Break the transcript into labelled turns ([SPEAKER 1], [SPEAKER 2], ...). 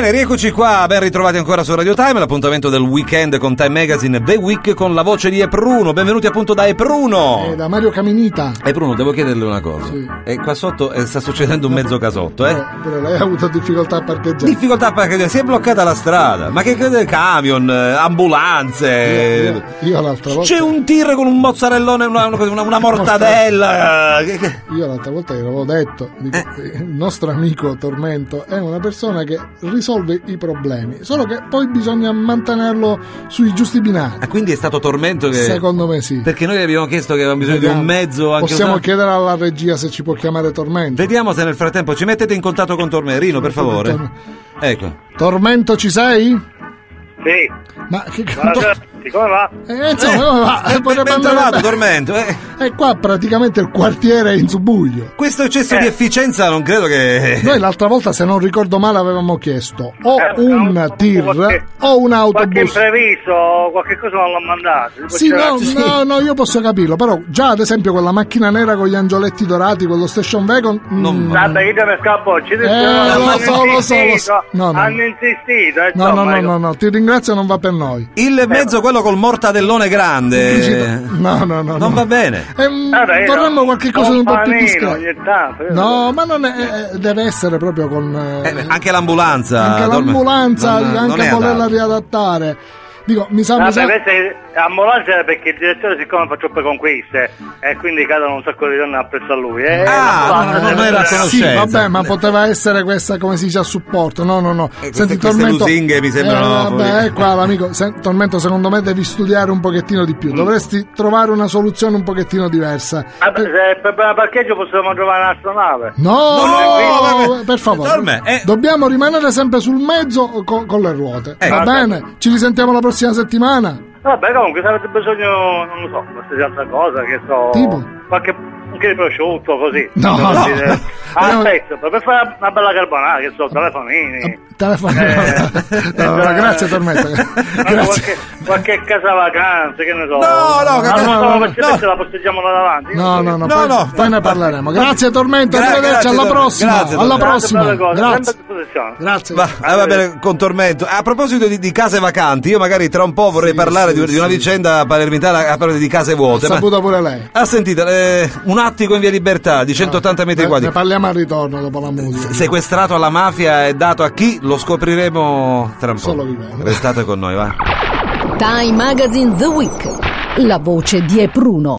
[SPEAKER 1] Bene, rieccoci qua, ben ritrovati ancora su Radio Time, l'appuntamento del weekend con Time Magazine The Week con la voce di Epruno. Benvenuti appunto da Epruno.
[SPEAKER 2] Da Mario Caminita.
[SPEAKER 1] Epruno, devo chiederle una cosa.
[SPEAKER 2] Sì.
[SPEAKER 1] Qua sotto sta succedendo un mezzo casotto,
[SPEAKER 2] Però lei ha avuto difficoltà a parcheggiare.
[SPEAKER 1] Difficoltà a parcheggiare, si è bloccata la strada. Ma che crede? Camion, ambulanze.
[SPEAKER 2] Io l'altra volta.
[SPEAKER 1] C'è un tir con un mozzarellone, una mortadella.
[SPEAKER 2] Io l'altra volta gli avevo detto, il nostro amico Tormento è una persona che risolve i problemi, solo che poi bisogna mantenerlo sui giusti binari.
[SPEAKER 1] Quindi è stato Tormento che...
[SPEAKER 2] Secondo me sì.
[SPEAKER 1] Perché noi abbiamo chiesto che avevamo bisogno di un mezzo anche
[SPEAKER 2] possiamo chiedere alla regia se ci può chiamare Tormento.
[SPEAKER 1] Vediamo se nel frattempo ci mettete in contatto con Tormento. Rino, per favore. Ecco.
[SPEAKER 2] Tormento, ci sei?
[SPEAKER 3] Sì.
[SPEAKER 2] Ma che
[SPEAKER 3] come va?
[SPEAKER 2] Insomma, come va?
[SPEAKER 1] Ben trovato, Tormento.
[SPEAKER 2] Qua praticamente il quartiere è in subbuglio.
[SPEAKER 1] Questo eccesso di efficienza non credo che...
[SPEAKER 2] Noi l'altra volta, se non ricordo male, avevamo chiesto o un tir o un autobus.
[SPEAKER 3] Qualche imprevisto, qualche cosa non l'ho mandato.
[SPEAKER 2] Sì, no, io posso capirlo, però già ad esempio quella macchina nera con gli angioletti dorati, quello station wagon...
[SPEAKER 3] Guarda, io te ne scappo oggi.
[SPEAKER 2] Lo so. No.
[SPEAKER 3] Hanno insistito.
[SPEAKER 2] No, ti ringrazio, non va per noi.
[SPEAKER 1] Il mezzo, quello col mortadellone grande.
[SPEAKER 2] No.
[SPEAKER 1] Non va bene.
[SPEAKER 2] Vorremmo qualche cosa di un po' più discreto.
[SPEAKER 3] No,
[SPEAKER 2] ma non è, deve essere proprio con...
[SPEAKER 1] anche l'ambulanza.
[SPEAKER 2] Anche l'ambulanza, anche volerla riadattare. Dico, mi sa...
[SPEAKER 3] Ambulanza perché il direttore, siccome fa troppe conquiste e quindi cadono un sacco di donne appresso a lui.
[SPEAKER 1] Non era a conoscenza.
[SPEAKER 2] Sì, vabbè, ma poteva essere questa, come si dice, a supporto. No.
[SPEAKER 1] Senti, Tormento, lusinghe mi sembrano...
[SPEAKER 2] Vabbè, qua l'amico Tormento, secondo me devi studiare un pochettino di più. Dovresti trovare una soluzione un pochettino diversa.
[SPEAKER 3] Se per parcheggio possiamo trovare un'astronave.
[SPEAKER 2] No, per favore. Dobbiamo rimanere sempre sul mezzo con le ruote. Va bene? Ci risentiamo la prossima settimana.
[SPEAKER 3] Vabbè, comunque se avete bisogno, non lo so, qualsiasi altra cosa, che so...
[SPEAKER 2] Tipo?
[SPEAKER 3] Qualche prosciutto, così.
[SPEAKER 2] No.
[SPEAKER 3] Aspetta, per fare una bella carbonara, che so, telefonini.
[SPEAKER 2] Grazie Tormento.
[SPEAKER 3] Grazie. Qualche casa vacanze, che ne so.
[SPEAKER 2] No,
[SPEAKER 3] la posteggiamo là davanti.
[SPEAKER 2] No, poi ne parleremo. Grazie Tormento, arrivederci, alla prossima. Alla prossima. Grazie.
[SPEAKER 1] Va bene, con Tormento. A proposito di case vacanti, io magari tra un po' vorrei parlare di una vicenda palermitana a parlare di case vuote.
[SPEAKER 2] Saputa pure lei.
[SPEAKER 1] Sentite, un attico in via Libertà di 180 metri quadri.
[SPEAKER 2] Ne parliamo al ritorno dopo la musica.
[SPEAKER 1] Sequestrato alla mafia e dato a chi? Lo scopriremo tra un po'.
[SPEAKER 2] Solo vivendo.
[SPEAKER 1] Restate con noi, va.
[SPEAKER 4] Time Magazine The Week. La voce di Epruno.